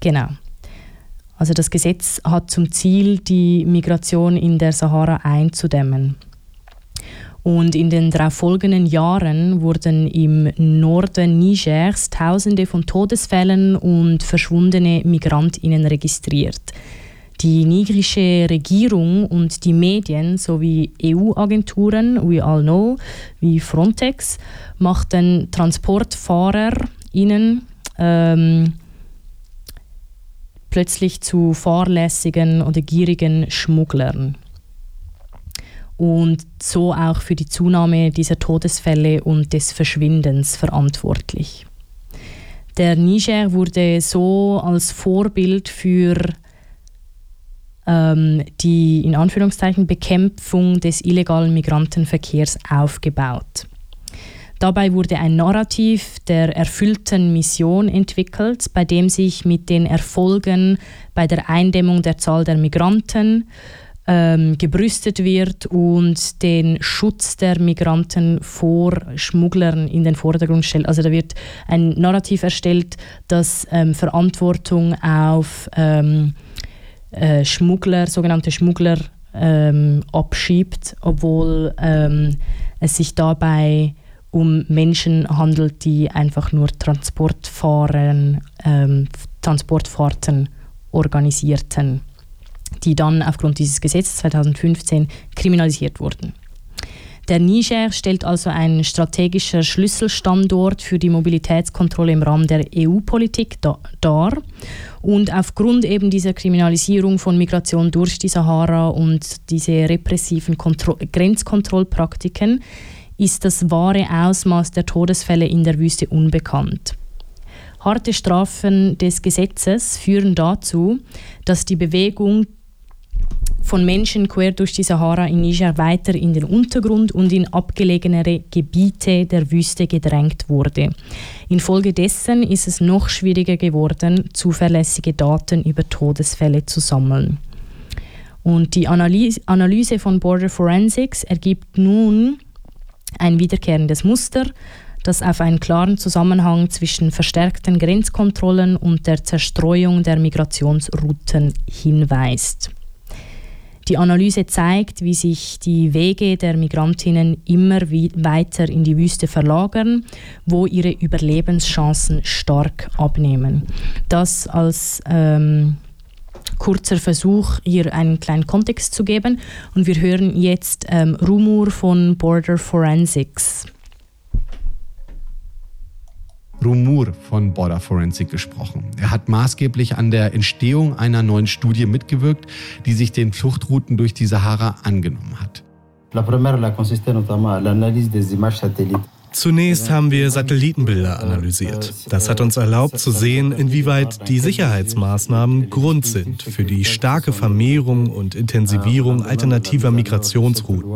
Genau. Also das Gesetz hat zum Ziel, die Migration in der Sahara einzudämmen. Und in den darauf folgenden Jahren wurden im Norden Nigers Tausende von Todesfällen und verschwundene MigrantInnen registriert. Die nigerische Regierung und die Medien sowie EU-Agenturen, we all know, wie Frontex, machten TransportfahrerInnen plötzlich zu fahrlässigen oder gierigen Schmugglern. Und so auch für die Zunahme dieser Todesfälle und des Verschwindens verantwortlich. Der Niger wurde so als Vorbild für die in Anführungszeichen Bekämpfung des illegalen Migrantenverkehrs aufgebaut. Dabei wurde ein Narrativ der erfüllten Mission entwickelt, bei dem sich mit den Erfolgen bei der Eindämmung der Zahl der Migranten gebrüstet wird und den Schutz der Migranten vor Schmugglern in den Vordergrund stellt. Also da wird ein Narrativ erstellt, das Verantwortung auf sogenannte Schmuggler abschiebt, obwohl es sich dabei um Menschen handelt, die einfach nur Transportfahrten organisierten, die dann aufgrund dieses Gesetzes 2015 kriminalisiert wurden. Der Niger stellt also ein strategischer Schlüsselstandort für die Mobilitätskontrolle im Rahmen der EU-Politik dar. Und aufgrund eben dieser Kriminalisierung von Migration durch die Sahara und diese repressiven Grenzkontrollpraktiken ist das wahre Ausmaß der Todesfälle in der Wüste unbekannt. Harte Strafen des Gesetzes führen dazu, dass die Bewegung von Menschen quer durch die Sahara in Niger weiter in den Untergrund und in abgelegenere Gebiete der Wüste gedrängt wurde. Infolgedessen ist es noch schwieriger geworden, zuverlässige Daten über Todesfälle zu sammeln. Und die Analyse von Border Forensics ergibt nun ein wiederkehrendes Muster, das auf einen klaren Zusammenhang zwischen verstärkten Grenzkontrollen und der Zerstreuung der Migrationsrouten hinweist. Die Analyse zeigt, wie sich die Wege der Migrantinnen immer weiter in die Wüste verlagern, wo ihre Überlebenschancen stark abnehmen. Das als kurzer Versuch, hier einen kleinen Kontext zu geben. Und wir hören jetzt Rumur von Border Forensics. Rumur von Border Forensic gesprochen. Er hat maßgeblich an der Entstehung einer neuen Studie mitgewirkt, die sich den Fluchtrouten durch die Sahara angenommen hat. Zunächst haben wir Satellitenbilder analysiert. Das hat uns erlaubt zu sehen, inwieweit die Sicherheitsmaßnahmen Grund sind für die starke Vermehrung und Intensivierung alternativer Migrationsrouten.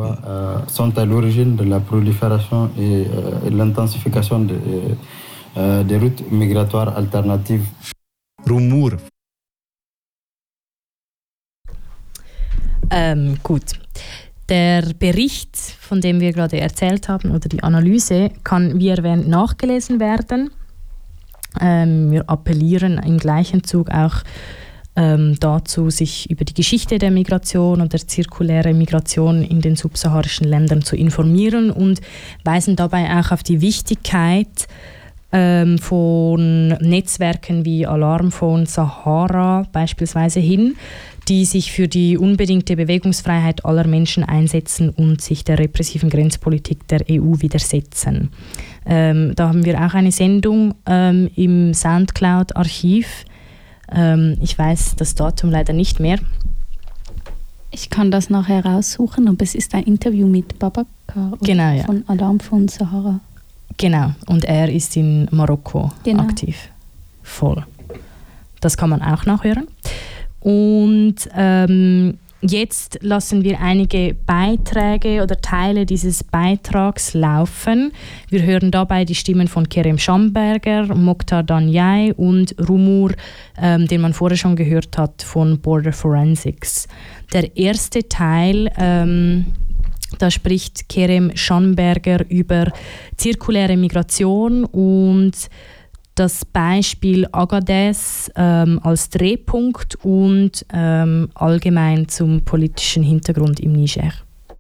Des routes migratoires alternatives. Rumur. Gut. Der Bericht, von dem wir gerade erzählt haben, oder die Analyse, kann wie erwähnt nachgelesen werden. Wir appellieren im gleichen Zug auch dazu, sich über die Geschichte der Migration und der zirkulären Migration in den subsaharischen Ländern zu informieren und weisen dabei auch auf die Wichtigkeit von Netzwerken wie Alarmphone Sahara beispielsweise hin, die sich für die unbedingte Bewegungsfreiheit aller Menschen einsetzen und sich der repressiven Grenzpolitik der EU widersetzen. Da haben wir auch eine Sendung im Soundcloud-Archiv. Ich weiß das Datum leider nicht mehr. Ich kann das nachher raussuchen, aber es ist ein Interview mit Babakar genau, ja. Von Alarmphone Sahara. Genau, und er ist in Marokko aktiv. Voll. Das kann man auch nachhören. Und jetzt lassen wir einige Beiträge oder Teile dieses Beitrags laufen. Wir hören dabei die Stimmen von Kerem Schamberger, Mokhtar Danyai und Rumur, den man vorher schon gehört hat, von Border Forensics. Der erste Teil, da spricht Kerem Schamberger über zirkuläre Migration und das Beispiel Agadez als Drehpunkt und allgemein zum politischen Hintergrund im Niger.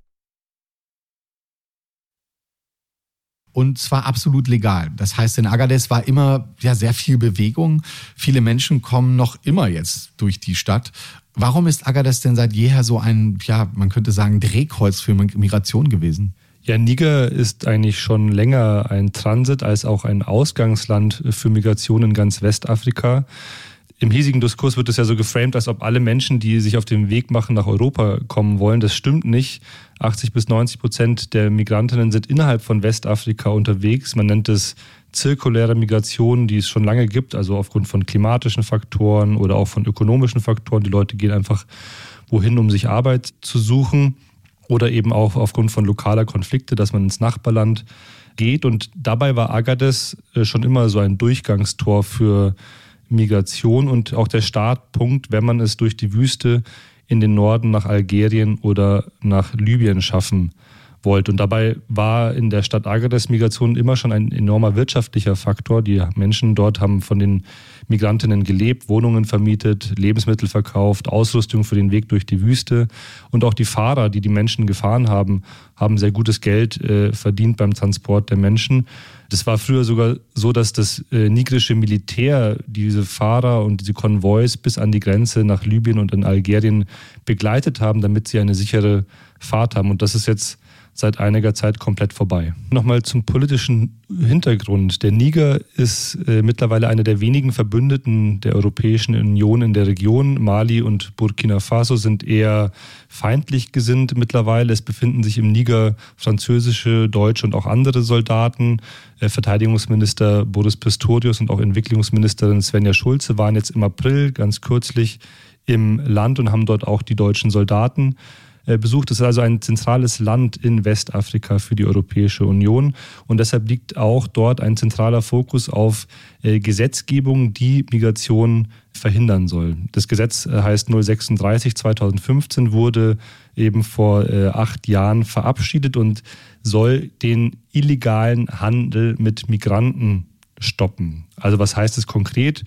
Und zwar absolut legal. Das heißt, in Agadez war immer sehr viel Bewegung. Viele Menschen kommen noch immer jetzt durch die Stadt. Warum ist Agadez denn seit jeher so ein, man könnte sagen, Drehkreuz für Migration gewesen? Ja, Niger ist eigentlich schon länger ein Transit- als auch ein Ausgangsland für Migration in ganz Westafrika. Im hiesigen Diskurs wird es ja so geframed, als ob alle Menschen, die sich auf den Weg machen, nach Europa kommen wollen. Das stimmt nicht. 80-90% der Migrantinnen sind innerhalb von Westafrika unterwegs. Man nennt es zirkuläre Migration, die es schon lange gibt, also aufgrund von klimatischen Faktoren oder auch von ökonomischen Faktoren. Die Leute gehen einfach wohin, um sich Arbeit zu suchen oder eben auch aufgrund von lokaler Konflikte, dass man ins Nachbarland geht. Und dabei war Agadez schon immer so ein Durchgangstor für Migration und auch der Startpunkt, wenn man es durch die Wüste in den Norden nach Algerien oder nach Libyen schaffen wollte. Und dabei war in der Stadt Agadez Migration immer schon ein enormer wirtschaftlicher Faktor. Die Menschen dort haben von den Migrantinnen gelebt, Wohnungen vermietet, Lebensmittel verkauft, Ausrüstung für den Weg durch die Wüste. Und auch die Fahrer, die Menschen gefahren haben, haben sehr gutes Geld verdient beim Transport der Menschen. Das war früher sogar so, dass das nigrische Militär diese Fahrer und diese Konvois bis an die Grenze nach Libyen und in Algerien begleitet haben, damit sie eine sichere Fahrt haben. Und das ist jetzt seit einiger Zeit komplett vorbei. Nochmal zum politischen Hintergrund. Der Niger ist mittlerweile einer der wenigen Verbündeten der Europäischen Union in der Region. Mali und Burkina Faso sind eher feindlich gesinnt mittlerweile. Es befinden sich im Niger französische, deutsche und auch andere Soldaten. Verteidigungsminister Boris Pistorius und auch Entwicklungsministerin Svenja Schulze waren jetzt im April ganz kürzlich im Land und haben dort auch die deutschen Soldaten besucht. Es ist also ein zentrales Land in Westafrika für die Europäische Union und deshalb liegt auch dort ein zentraler Fokus auf Gesetzgebung, die Migration verhindern soll. Das Gesetz heißt 036 2015, wurde eben vor 8 Jahren verabschiedet und soll den illegalen Handel mit Migranten stoppen. Also was heißt es konkret?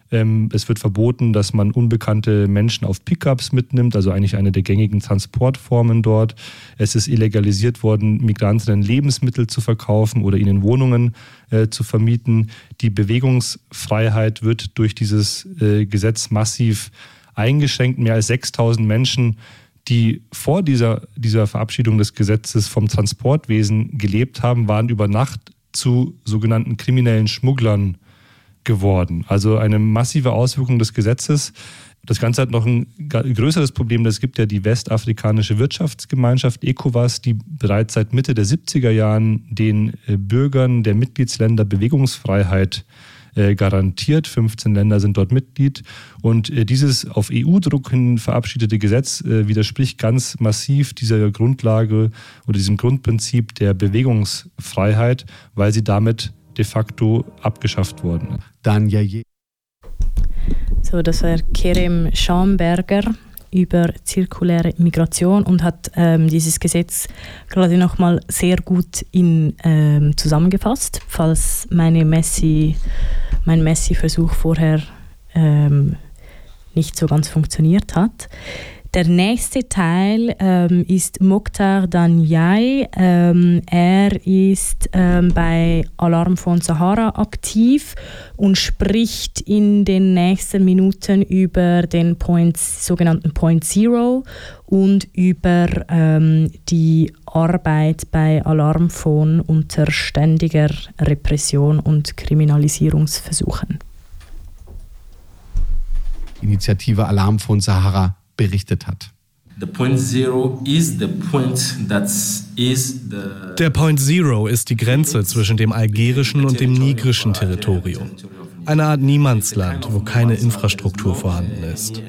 Es wird verboten, dass man unbekannte Menschen auf Pickups mitnimmt, also eigentlich eine der gängigen Transportformen dort. Es ist illegalisiert worden, Migrantinnen Lebensmittel zu verkaufen oder ihnen Wohnungen zu vermieten. Die Bewegungsfreiheit wird durch dieses Gesetz massiv eingeschränkt. Mehr als 6.000 Menschen, die vor dieser Verabschiedung des Gesetzes vom Transportwesen gelebt haben, waren über Nacht zu sogenannten kriminellen Schmugglern geworden. Also eine massive Auswirkung des Gesetzes. Das Ganze hat noch ein größeres Problem. Es gibt ja die Westafrikanische Wirtschaftsgemeinschaft ECOWAS, die bereits seit Mitte der 70er Jahren den Bürgern der Mitgliedsländer Bewegungsfreiheit garantiert. 15 Länder sind dort Mitglied. Und dieses auf EU-Druck hin verabschiedete Gesetz widerspricht ganz massiv dieser Grundlage oder diesem Grundprinzip der Bewegungsfreiheit, weil sie damit de facto abgeschafft wurden. So, das war Kerem Schamberger über zirkuläre Migration und hat dieses Gesetz gerade nochmal sehr gut zusammengefasst, falls mein Messi-Versuch vorher nicht so ganz funktioniert hat. Der nächste Teil ist Mokhtar Danyai. Er ist bei Alarm von Sahara aktiv und spricht in den nächsten Minuten über den sogenannten Point Zero und über die Arbeit bei Alarmphone unter ständiger Repression und Kriminalisierungsversuchen. Initiative Alarm von Sahara berichtet hat. Der Point Zero ist die Grenze zwischen dem algerischen und dem nigrischen Territorium. Eine Art Niemandsland, wo keine Infrastruktur vorhanden ist.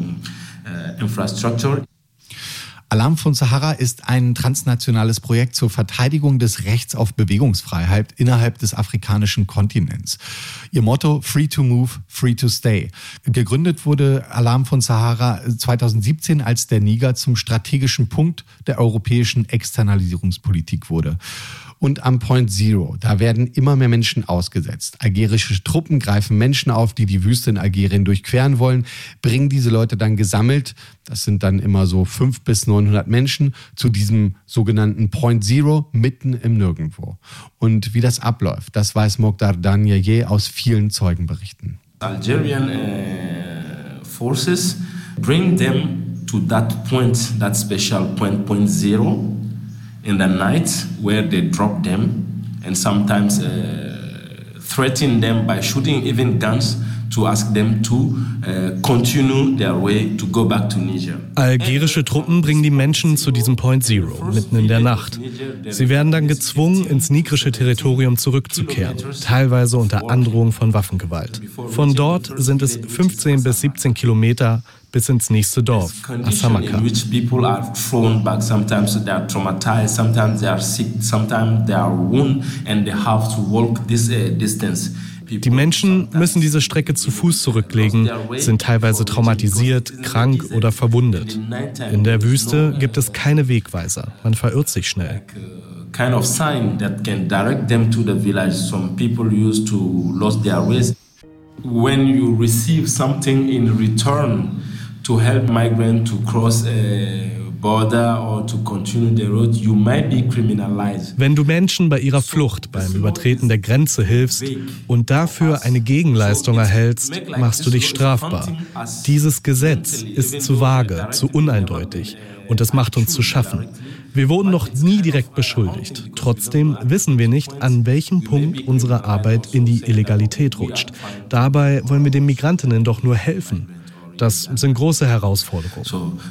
Alarm von Sahara ist ein transnationales Projekt zur Verteidigung des Rechts auf Bewegungsfreiheit innerhalb des afrikanischen Kontinents. Ihr Motto: Free to move, free to stay. Gegründet wurde Alarm von Sahara 2017, als der Niger zum strategischen Punkt der europäischen Externalisierungspolitik wurde. Und am Point Zero, da werden immer mehr Menschen ausgesetzt. Algerische Truppen greifen Menschen auf, die die Wüste in Algerien durchqueren wollen, bringen diese Leute dann gesammelt, das sind dann immer so 500 bis 900 Menschen, zu diesem sogenannten Point Zero mitten im Nirgendwo. Und wie das abläuft, das weiß Mokhtar Danyayeh aus vielen Zeugenberichten. Algerian forces bring them to that point, that special point zero in the night where they drop them and sometimes threaten them by shooting even guns to ask them to continue their way to go back to Niger. Algerische Truppen bringen die Menschen zu diesem Point Zero, mitten in der Nacht. Sie werden dann gezwungen, ins nigrische Territorium zurückzukehren, teilweise unter Androhung von Waffengewalt. Von dort sind es 15 bis 17 Kilometer bis ins nächste Dorf, Asamaka. Die Menschen müssen diese Strecke zu Fuß zurücklegen, sind teilweise traumatisiert, krank oder verwundet. In der Wüste gibt es keine Wegweiser, man verirrt sich schnell. Kind of sign that can direct them to the village. Some people used to lose their ways. When you receive something in return to help migrants to cross a border or to continue the road, you might be criminalized. Wenn du Menschen bei ihrer Flucht beim Übertreten der Grenze hilfst und dafür eine Gegenleistung erhältst, machst du dich strafbar. Dieses Gesetz ist zu vage, zu uneindeutig und es macht uns zu schaffen. Wir wurden noch nie direkt beschuldigt. Trotzdem wissen wir nicht, an welchem Punkt unsere Arbeit in die Illegalität rutscht. Dabei wollen wir den Migrantinnen doch nur helfen. Das sind große Herausforderungen.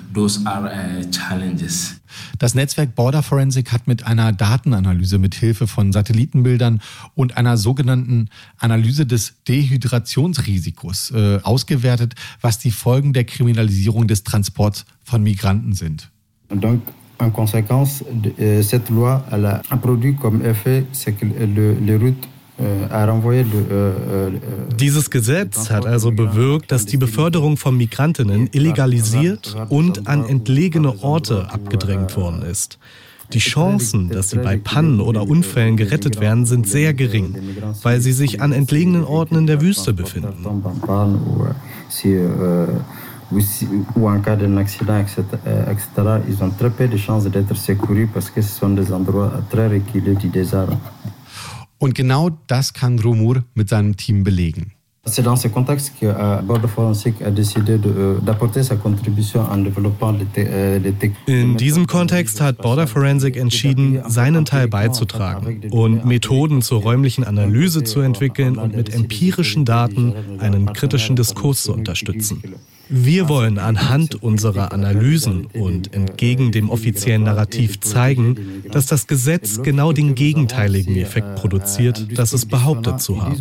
Das Netzwerk Border Forensic hat mit einer Datenanalyse mit Hilfe von Satellitenbildern und einer sogenannten Analyse des Dehydrationsrisikos ausgewertet, was die Folgen der Kriminalisierung des Transports von Migranten sind. En conséquence, cette loi elle a produit comme effet, c'est que les routes Dieses Gesetz hat also bewirkt, dass die Beförderung von Migrantinnen illegalisiert und an entlegene Orte abgedrängt worden ist. Die Chancen, dass sie bei Pannen oder Unfällen gerettet werden, sind sehr gering, weil sie sich an entlegenen Orten in der Wüste befinden. Ou en cas d'un accident, etc., ils ont très peu de chances d'être secourus parce que ce sont des endroits très reculés du désert. Und genau das kann Rumur mit seinem Team belegen. C'est dans ce contexte que Border Forensic a décidé d'apporter sa contribution en développant les techniques. In diesem Kontext hat Border Forensic entschieden, seinen Teil beizutragen und Methoden zur räumlichen Analyse zu entwickeln und mit empirischen Daten einen kritischen Diskurs zu unterstützen. Wir wollen anhand unserer Analysen und entgegen dem offiziellen Narrativ zeigen, dass das Gesetz genau den gegenteiligen Effekt produziert, das es behauptet zu haben.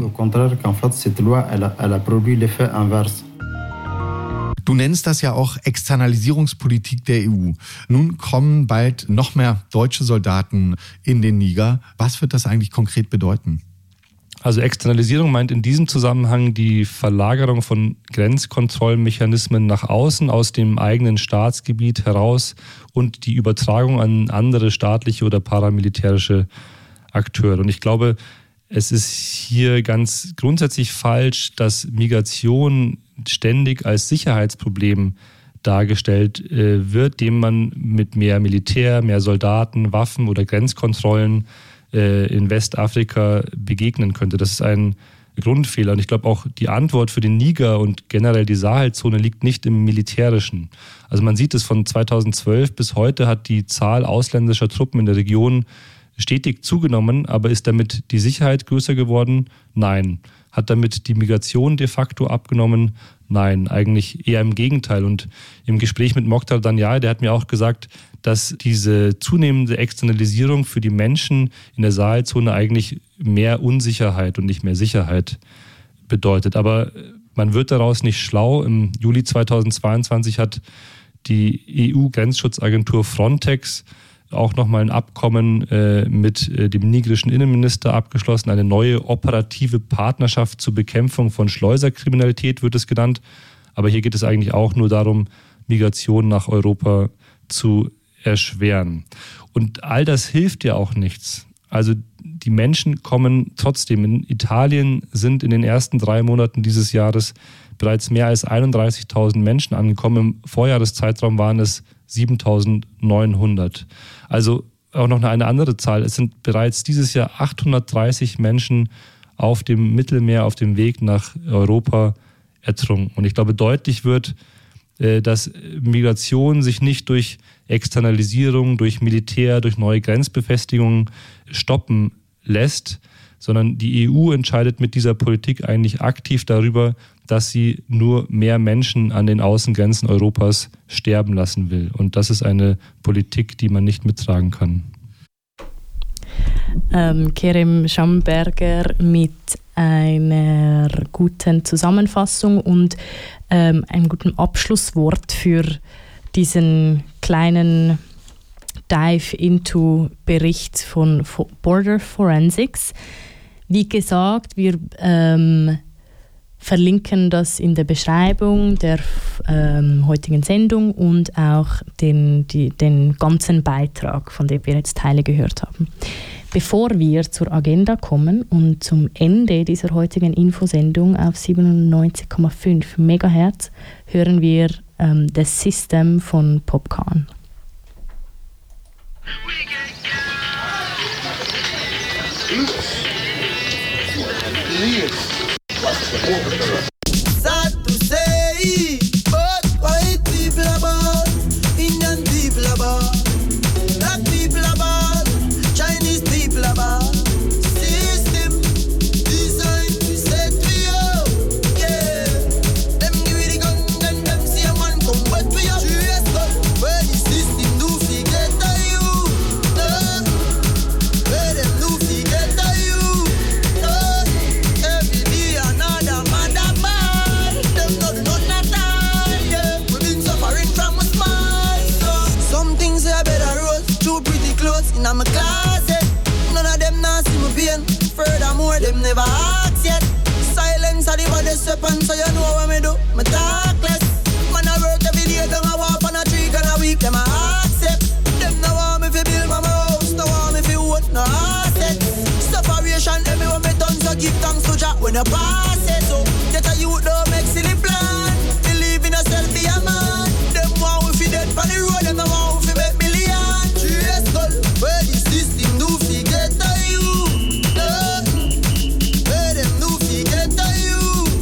Du nennst das ja auch Externalisierungspolitik der EU. Nun kommen bald noch mehr deutsche Soldaten in den Niger. Was wird das eigentlich konkret bedeuten? Also Externalisierung meint in diesem Zusammenhang die Verlagerung von Grenzkontrollmechanismen nach außen aus dem eigenen Staatsgebiet heraus und die Übertragung an andere staatliche oder paramilitärische Akteure. Und ich glaube, es ist hier ganz grundsätzlich falsch, dass Migration ständig als Sicherheitsproblem dargestellt wird, dem man mit mehr Militär, mehr Soldaten, Waffen oder Grenzkontrollen in Westafrika begegnen könnte. Das ist ein Grundfehler. Und ich glaube auch, die Antwort für den Niger und generell die Sahelzone liegt nicht im Militärischen. Also man sieht es, von 2012 bis heute hat die Zahl ausländischer Truppen in der Region stetig zugenommen, aber ist damit die Sicherheit größer geworden? Nein. Hat damit die Migration de facto abgenommen? Nein, eigentlich eher im Gegenteil. Und im Gespräch mit Mokhtar Danyayeh, der hat mir auch gesagt, dass diese zunehmende Externalisierung für die Menschen in der Sahelzone eigentlich mehr Unsicherheit und nicht mehr Sicherheit bedeutet. Aber man wird daraus nicht schlau. Im Juli 2022 hat die EU-Grenzschutzagentur Frontex auch nochmal ein Abkommen mit dem nigerischen Innenminister abgeschlossen. Eine neue operative Partnerschaft zur Bekämpfung von Schleuserkriminalität wird es genannt. Aber hier geht es eigentlich auch nur darum, Migration nach Europa zu erschweren. Und all das hilft ja auch nichts. Also die Menschen kommen trotzdem. In Italien sind in den ersten 3 Monaten dieses Jahres bereits mehr als 31.000 Menschen angekommen. Im Vorjahreszeitraum waren es 7.900. Also auch noch eine andere Zahl. Es sind bereits dieses Jahr 830 Menschen auf dem Mittelmeer, auf dem Weg nach Europa ertrunken. Und ich glaube, deutlich wird, dass Migration sich nicht durch Externalisierung, durch Militär, durch neue Grenzbefestigungen stoppen lässt, sondern die EU entscheidet mit dieser Politik eigentlich aktiv darüber, dass sie nur mehr Menschen an den Außengrenzen Europas sterben lassen will. Und das ist eine Politik, die man nicht mittragen kann. Kerem Schamberger mit einer guten Zusammenfassung und einem guten Abschlusswort für diesen kleinen Dive into Bericht von Border Forensics. Wie gesagt, wir verlinken das in der Beschreibung der heutigen Sendung und auch den ganzen Beitrag, von dem wir jetzt Teile gehört haben. Bevor wir zur Agenda kommen und zum Ende dieser heutigen Infosendung auf 97,5 MHz, hören wir The System von Popcorn. Sad to say, but white people are bad, Indian people are bad, black people are bad, Chinese people are bad. System designed to set me up, yeah. Them give me the gun, then them see a man come wet me up. Serious gun, where the system do forget that you, where them do forget that you, every day another mother man. Them not do nothing at all, yeah. We been suffering from a small. Some things are better road, too pretty clothes in my closet. None of them not see me pain. Furthermore, them never ask yet. Silence are the baddest weapon, so you know what me do. Me talk less. Man I work every day, don't I walk on a tree, gonna week them I accept. Them no want me fi build my house, no want me fi own no assets. Separation everywhere me done, so give thanks to Jah when you pass it. So get a youth don't make silly plan. Believe in yourself, be a man. Them want we fi dead on the road, them no want we fi make million. Serious goal, where the system do fi get to you. Where them do fi get to you.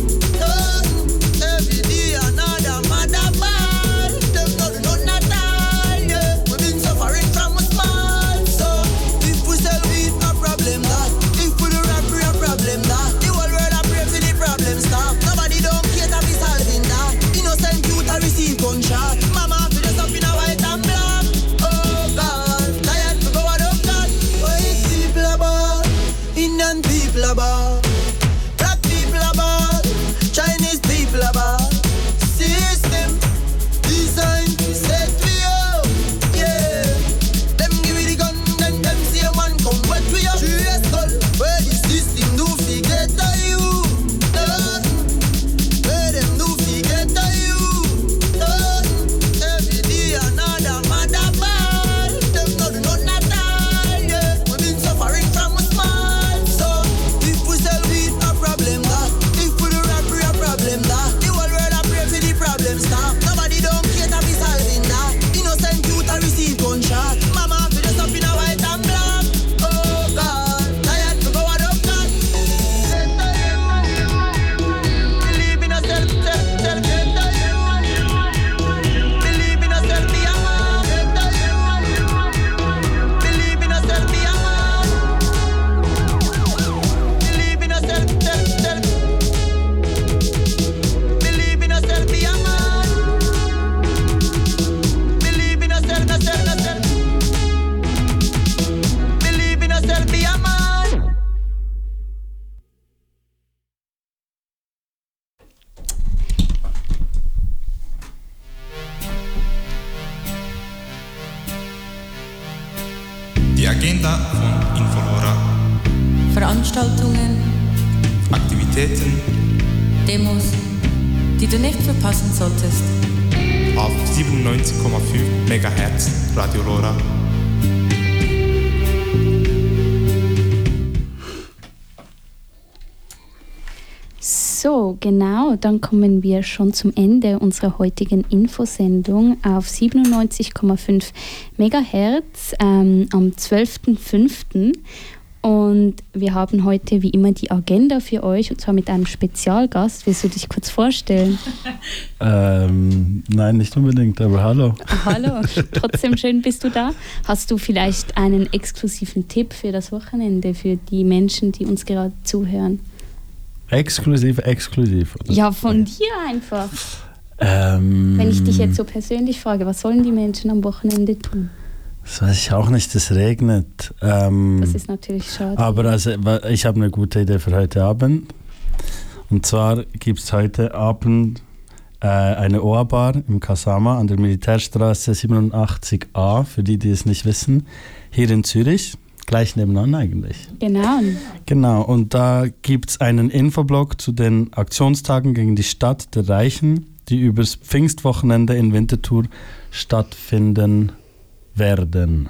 Every day another mother man. Them not do nothing at all, yeah. We been suffering from a small. So if we sell weed, a problem that. If we do robbery, a problem that. The whole world a pray for the problem stop. Nobody don't care to be solving that. Innocent youth a receive gunshot. Mama fi dress up in a white and black. Oh God, tired to go out of that. White people are bad, Indian people are bad, black people are bad, Chinese people are bad. System designed to set me up, yeah. Them give me the gun, then them see a man come wet me up. Serious gun, where the system do fi get to you. Where them do fi get to you. Every day another mother man. Them not do nothing at all, yeah. We been suffering from a small. So if we sell weed, a problem that. If we do robbery, a problem that. The whole world a pray for the problem stop. Nobody don't care to be solving that. Innocent youth a receive gunshot. Mama fi dress up in a white and black. Oh God, tired to go out of that. Believe in yourself, tell get to you. Believe in yourself, be a man. Believe in yourself, be a man. Believe in yourself, tell. Believe in yourself, be a man. Believe in yourself, Believe in yourself, be a man. Die Agenda von Infolora. Veranstaltungen, Aktivitäten Demos, die du nicht verpassen solltest. auf 97,5 MHz Radio Lora. So, genau, dann kommen wir schon zum Ende unserer heutigen Infosendung auf 97,5 MHz am 12.05. Und wir haben heute wie immer die Agenda für euch, und zwar mit einem Spezialgast. Willst du dich kurz vorstellen? Nein, nicht unbedingt, aber hallo. Hallo, trotzdem schön bist du da. Hast du vielleicht einen exklusiven Tipp für das Wochenende, für die Menschen, die uns gerade zuhören? Exklusiv? Oder? Ja, von dir einfach. Wenn ich dich jetzt so persönlich frage, was sollen die Menschen am Wochenende tun? Das weiß ich auch nicht, es regnet. Das ist natürlich schade. Aber also, ich habe eine gute Idee für heute Abend. Und zwar gibt es heute Abend eine OA-Bar im Kasama an der Militärstraße 87a, für die es nicht wissen, hier in Zürich. Gleich nebenan eigentlich. Genau, und da gibt es einen Infoblog zu den Aktionstagen gegen die Stadt der Reichen, die übers Pfingstwochenende in Winterthur stattfinden werden.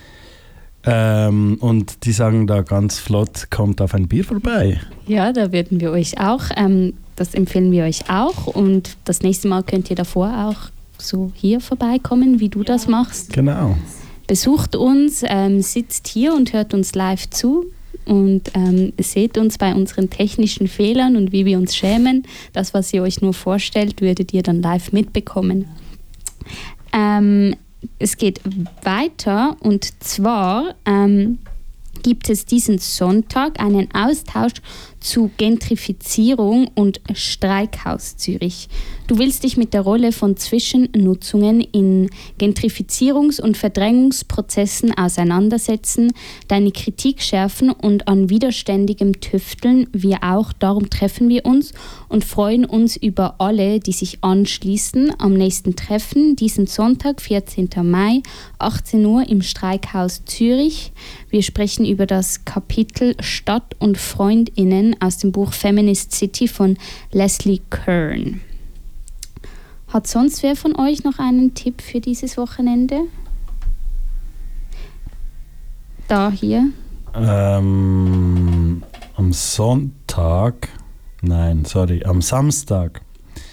Und die sagen da ganz flott, kommt auf ein Bier vorbei. Ja, da würden wir euch auch, das empfehlen wir euch auch. Und das nächste Mal könnt ihr davor auch so hier vorbeikommen, wie du das machst. Genau. Besucht uns, sitzt hier und hört uns live zu und seht uns bei unseren technischen Fehlern und wie wir uns schämen. Das, was ihr euch nur vorstellt, würdet ihr dann live mitbekommen. Es geht weiter, und zwar gibt es diesen Sonntag einen Austausch zu Gentrifizierung und Streikhaus Zürich. Du willst dich mit der Rolle von Zwischennutzungen in Gentrifizierungs- und Verdrängungsprozessen auseinandersetzen, deine Kritik schärfen und an widerständigem tüfteln. Wir auch, darum treffen wir uns und freuen uns über alle, die sich anschließen am nächsten Treffen, diesen Sonntag, 14. Mai, 18 Uhr im Streikhaus Zürich. Wir sprechen über das Kapitel Stadt und FreundInnen aus dem Buch Feminist City von Leslie Kern. Hat sonst wer von euch noch einen Tipp für dieses Wochenende? Am Samstag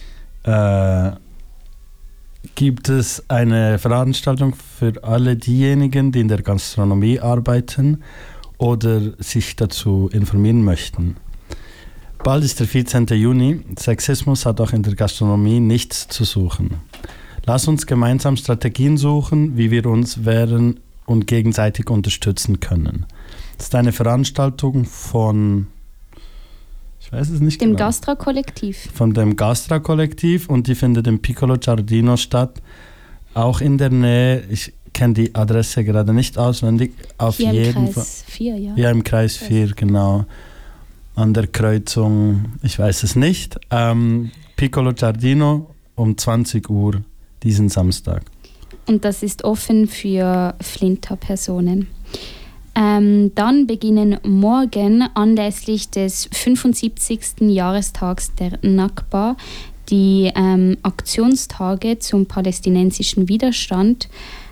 gibt es eine Veranstaltung für alle diejenigen, die in der Gastronomie arbeiten oder sich dazu informieren möchten. Bald ist der 14. Juni. Sexismus hat auch in der Gastronomie nichts zu suchen. Lass uns gemeinsam Strategien suchen, wie wir uns wehren und gegenseitig unterstützen können. Das ist eine Veranstaltung von, ich weiß es nicht dem genau. Gastra-Kollektiv. Von dem Gastra-Kollektiv, und die findet im Piccolo Giardino statt. Auch in der Nähe, ich kenne die Adresse gerade nicht auswendig. Auf hier jeden im Kreis 4, ja. Ja, im Kreis 4, genau. An der Kreuzung, ich weiß es nicht. Piccolo Giardino um 20 Uhr diesen Samstag. Und das ist offen für Flinter-Personen. Dann beginnen morgen anlässlich des 75. Jahrestags der Nakba die Aktionstage zum palästinensischen Widerstand.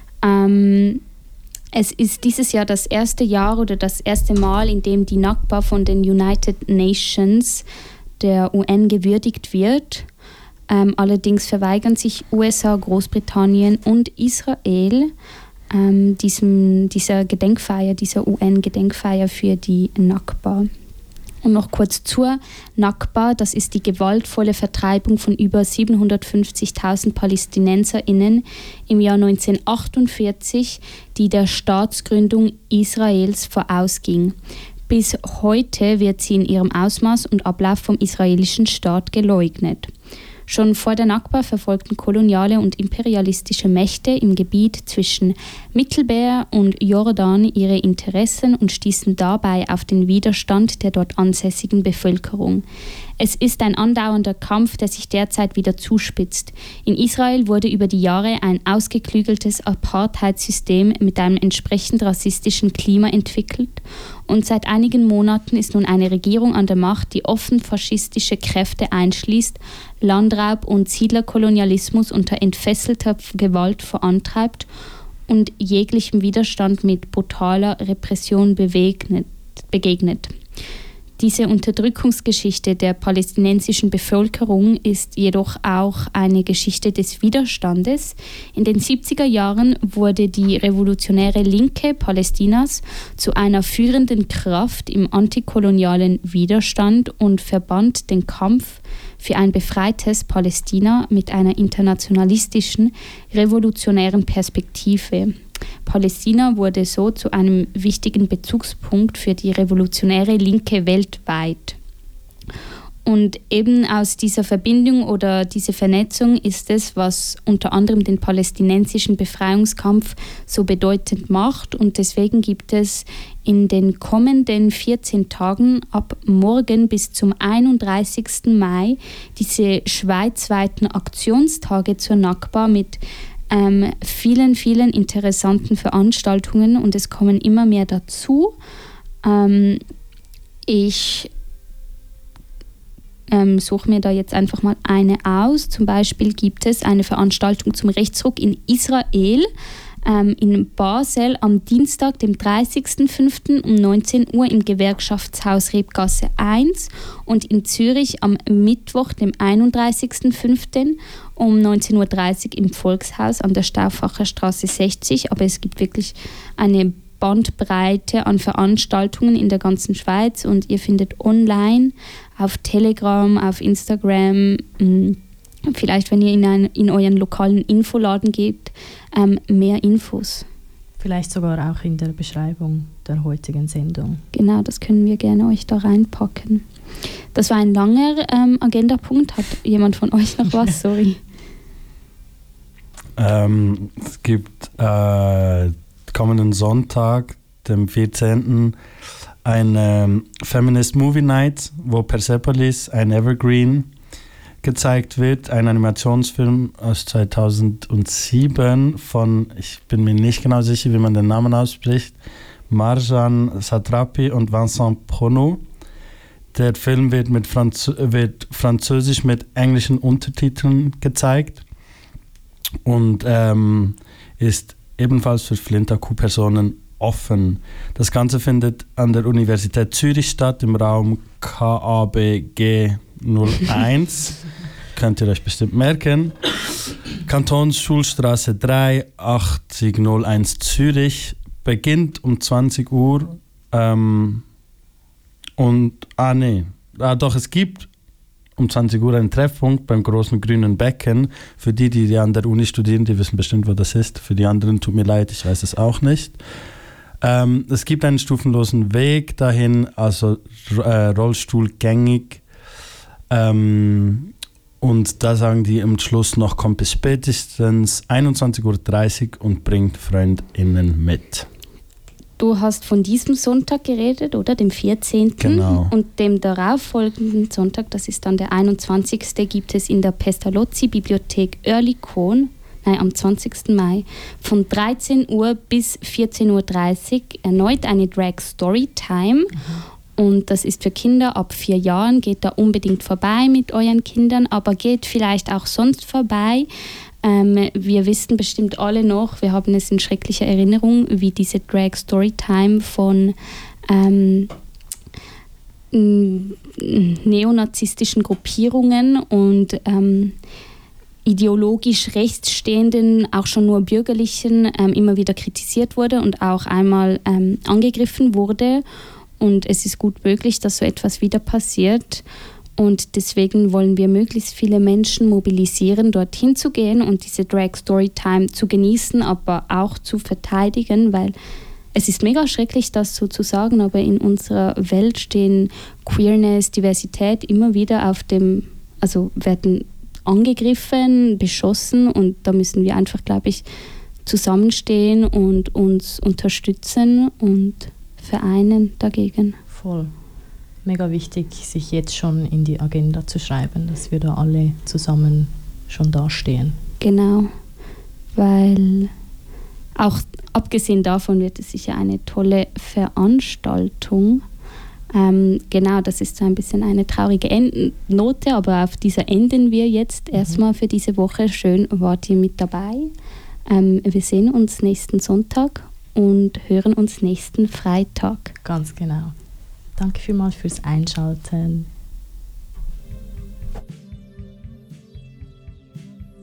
Es ist dieses Jahr das erste Jahr oder das erste Mal, in dem die Nakba von den United Nations, der UN, gewürdigt wird. Allerdings verweigern sich USA, Großbritannien und Israel dieser Gedenkfeier, dieser UN-Gedenkfeier für die Nakba. Und noch kurz zur Nakba, das ist die gewaltvolle Vertreibung von über 750.000 PalästinenserInnen im Jahr 1948, die der Staatsgründung Israels vorausging. Bis heute wird sie in ihrem Ausmaß und Ablauf vom israelischen Staat geleugnet. Schon vor der Nakba verfolgten koloniale und imperialistische Mächte im Gebiet zwischen Mittelmeer und Jordan ihre Interessen und stießen dabei auf den Widerstand der dort ansässigen Bevölkerung. Es ist ein andauernder Kampf, der sich derzeit wieder zuspitzt. In Israel wurde über die Jahre ein ausgeklügeltes Apartheidssystem mit einem entsprechend rassistischen Klima entwickelt, und seit einigen Monaten ist nun eine Regierung an der Macht, die offen faschistische Kräfte einschließt, Landraub und Siedlerkolonialismus unter entfesselter Gewalt vorantreibt und jeglichem Widerstand mit brutaler Repression begegnet. Diese Unterdrückungsgeschichte der palästinensischen Bevölkerung ist jedoch auch eine Geschichte des Widerstandes. In den 70er Jahren wurde die revolutionäre Linke Palästinas zu einer führenden Kraft im antikolonialen Widerstand und verband den Kampf für ein befreites Palästina mit einer internationalistischen, revolutionären Perspektive. Palästina wurde so zu einem wichtigen Bezugspunkt für die revolutionäre Linke weltweit. Und eben aus dieser Verbindung oder dieser Vernetzung ist es, was unter anderem den palästinensischen Befreiungskampf so bedeutend macht. Und deswegen gibt es in den kommenden 14 Tagen ab morgen bis zum 31. Mai diese schweizweiten Aktionstage zur Nakba mit vielen, vielen interessanten Veranstaltungen und es kommen immer mehr dazu. Ich suche mir da jetzt einfach mal eine aus. Zum Beispiel gibt es eine Veranstaltung zum Rechtsruck in Israel, in Basel am Dienstag, dem 30.05. um 19 Uhr im Gewerkschaftshaus Rebgasse 1 und in Zürich am Mittwoch, dem 31.05. um 19.30 Uhr im Volkshaus an der Stauffacher Straße 60. Aber es gibt wirklich eine Bandbreite an Veranstaltungen in der ganzen Schweiz und ihr findet online auf Telegram, auf Instagram, vielleicht wenn ihr in euren lokalen Infoladen geht, mehr Infos. Vielleicht sogar auch in der Beschreibung der heutigen Sendung. Genau, das können wir gerne euch da reinpacken. Das war ein langer Agendapunkt. Hat jemand von euch noch was? Sorry. Es gibt kommenden Sonntag, dem 14. eine Feminist Movie Night, wo Persepolis, ein Evergreen, gezeigt wird. Ein Animationsfilm aus 2007 von, ich bin mir nicht genau sicher, wie man den Namen ausspricht, Marjan Satrapi und Vincent Prono. Der Film wird wird französisch mit englischen Untertiteln gezeigt und ist ebenfalls für FlintAQ-Personen offen. Das Ganze findet an der Universität Zürich statt, im Raum KABG 01. Könnt ihr euch bestimmt merken. Kantonsschulstraße 3, 8001 Zürich. Beginnt um 20 Uhr. Es gibt um 20 Uhr einen Treffpunkt beim großen grünen Becken. Für die an der Uni studieren, die wissen bestimmt, wo das ist. Für die anderen tut mir leid, ich weiß es auch nicht. Es gibt einen stufenlosen Weg dahin, also rollstuhlgängig. Und da sagen die am Schluss noch, kommt bis spätestens 21.30 Uhr und bringt FreundInnen mit. Du hast von diesem Sonntag geredet, oder? Dem 14. Genau. Und dem darauffolgenden Sonntag, das ist dann der 21. gibt es in der Pestalozzi-Bibliothek Oerlikon, am 20. Mai, von 13 Uhr bis 14.30 Uhr erneut eine Drag Storytime. Und das ist für Kinder ab 4 Jahren. Geht da unbedingt vorbei mit euren Kindern, aber geht vielleicht auch sonst vorbei. Wir wissen bestimmt alle noch, wir haben es in schrecklicher Erinnerung, wie diese Drag Storytime von neonazistischen Gruppierungen und ideologisch rechtsstehenden, auch schon nur bürgerlichen, immer wieder kritisiert wurde und auch einmal angegriffen wurde. Und es ist gut möglich, dass so etwas wieder passiert. Und deswegen wollen wir möglichst viele Menschen mobilisieren, dorthin zu gehen und diese Drag Storytime zu genießen, aber auch zu verteidigen, weil es ist mega schrecklich, das so zu sagen, aber in unserer Welt stehen Queerness, Diversität immer wieder werden angegriffen, beschossen und da müssen wir einfach, glaube ich, zusammenstehen und uns unterstützen und vereinen dagegen. Voll. Mega wichtig, sich jetzt schon in die Agenda zu schreiben, dass wir da alle zusammen schon dastehen. Genau, weil auch abgesehen davon wird es sicher eine tolle Veranstaltung. Genau, das ist so ein bisschen eine traurige Note, aber auf dieser enden wir jetzt erstmal für diese Woche. Schön wart ihr mit dabei. Wir sehen uns nächsten Sonntag und hören uns nächsten Freitag. Ganz genau. Danke vielmals fürs Einschalten.